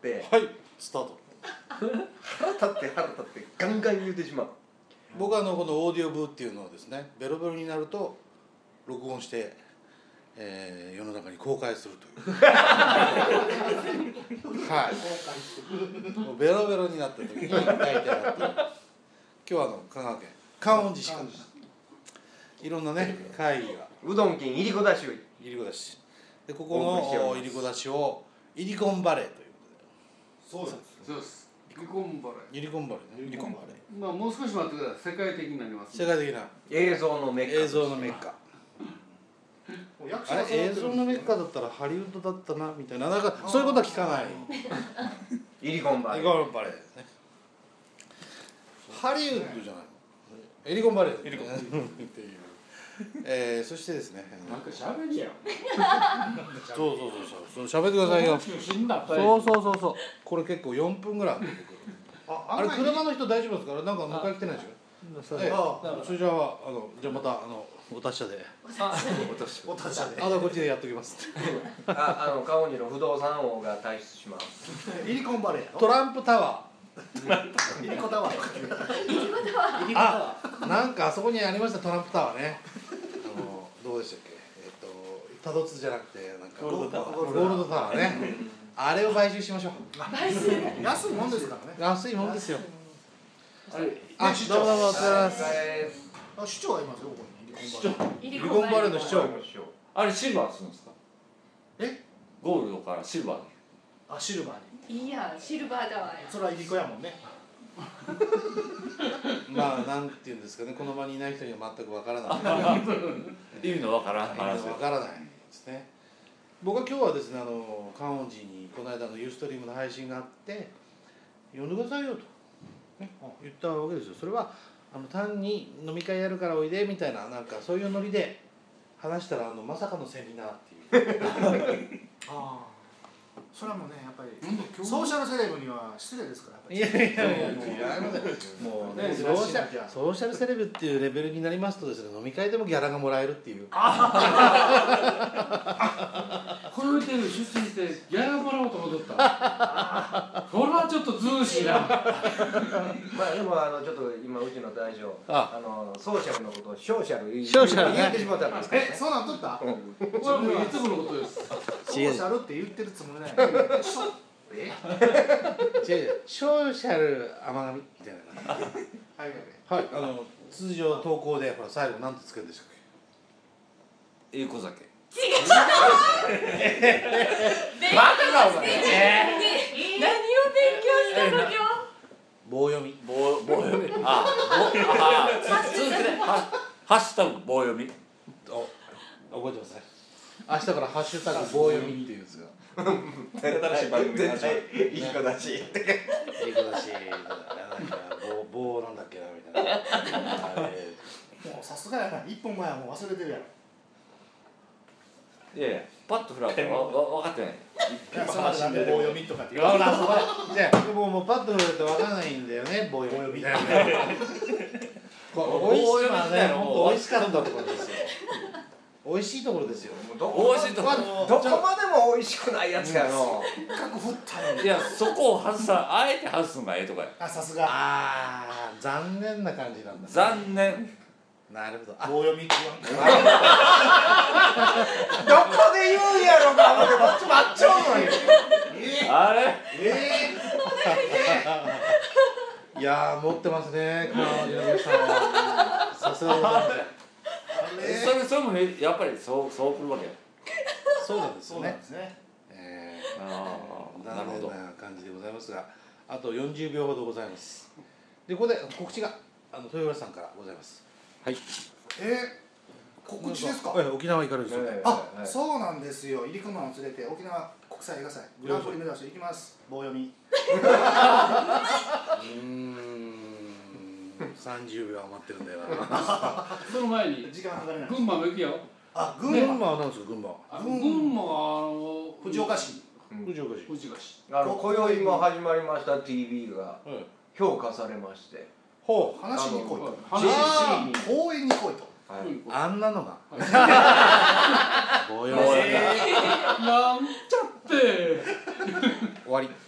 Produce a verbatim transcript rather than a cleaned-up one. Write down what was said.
ってはいスタート腹立って腹立ってガンガン言うてしまう。 僕はあのこのオーディオブーっていうのをですねベロベロになると録音して、えー、世の中に公開するというはいもうベロベロになった時に書いてあって今日はあの香川県観音寺市からいろんなね会議がうどん県いりこだしをいりこだしでここのいりこだしをイリコンバレーというそうですそうですイリコンバレーイリコンバレーイリコンバレーまあもう少し待ってください世界的になります、 世界的な映像のメッカ映像のメッカあれ映像のメッカだったらハリウッドだったなみたいななんかそういうことは聞かないイリコンバレーイリコンバレーですねハリウッドじゃないのエリコンバレーエリコンっていうえー、そしてですねなんか喋りやそうそうそうそう喋ってくださいよそうそうそうそうこれ結構よんぷんぐらいああれ車の人大丈夫ですかなんか迎え来てないでしょええそれじゃああのじゃあまたあのお達者でお達者であとこっちでやっときますああの観音寺の不動産王が退出しますイリコンバレーやろトランプタワイリコタワーーあなんかあそこにありましたトランプタワーねあのどうでしたっけえっとタドツじゃなくてなんかゴールドタワーゴールドタワーねあれを買収しましょう買収安いもんですからね安いもんですよあれあどうもどうもお疲れ様ですあ市長がいますよここにイリコンバレーの市長あれシルバーするんですかえゴールドからシルバーあシルバーにいやシルバーだわよそれはイリコやもんねまあなんていうんですかねこの場にいない人には全くわからない意味のわからん話わからないですね僕は今日はですねあの観音寺にこの間のユーストリームの配信があって呼んでくださいよと、ね、言ったわけですよそれはあの単に飲み会やるからおいでみたいななんかそういうノリで話したらあのまさかのセミナーっていうああそれはもうねやっぱりソーシャルセレブには失礼ですからいやいやいやもうねソーシャルソーシャルセレブっていうレベルになりますとですね飲み会でもギャラがもらえるっていうこの店に出身してギャラもらおうと思っとったそれはちょっとずうしいなまあでもあのちょっと今うちの大将ああのソーシャルのことをショーシャル言ショーシャルね言ってしまったんですけどねえそうなんとった、うん、 これはもういつものことですソーシャルって言ってるつもりないえ違う違うショーシャル甘噛みみたいなはいはい、あの通常投稿でほら最後なんてつけるんでしたっえいこ酒違うバカがお前何を勉強したの今日け棒読み棒棒読みあ棒あつ続けてはハッシュタグ棒読みお覚えてください明日からハッシュタグ棒読みっていうんですよ新しい番組絶対いい子だしいい子だしなんか棒棒なんだっけなみたいなあれもうさすがやな一本前はもう忘れてるやろいやいやパッと振られてわわ分かってないいやそのなんで棒読みとかって言ほわれらそこじゃあもうもうパッと振ると分からないんだよね棒読みみたいなこれ美味しいのはね本当美味しかったところですよ美味しいところですよどこ美味しいところどこまでも美味しくないやつやの角振ったのにいやそこを外さあえて外すのがええとかやあさすがああ残念な感じなんだ、ね、 残念なるほどあ棒読みって言わんかどこで言うんやろか思ってこっち待っちゃうのにあれえいやー持ってますね彼女の皆さんはさすがでございますそれそれもねやっぱりそうそうくるわけやそうなんですそうよねなんですねえあー、 あなるほど残念な感じでございますがあとよんじゅうびょうほどございますでここで告知があの豊浦さんからございますはいえー、告知ですかはい沖縄行かれるそうで、 あ、そうなんですよ。入り組むのを連れて沖縄国際映画祭グランプリ目指して行きます。棒読み。 うーんさんじゅうびょう余ってるんだよなその前に時間計れない。 群馬も行くよあ、群群馬。 馬は何ですか群馬はあ群馬はあの藤岡市。 藤岡市藤岡市あの今宵も始まりました ティービー がはい評価されましてほう話に来いと。 話あー公園に来いと。 はいあんなのが棒読み棒読みなんちゃって終わり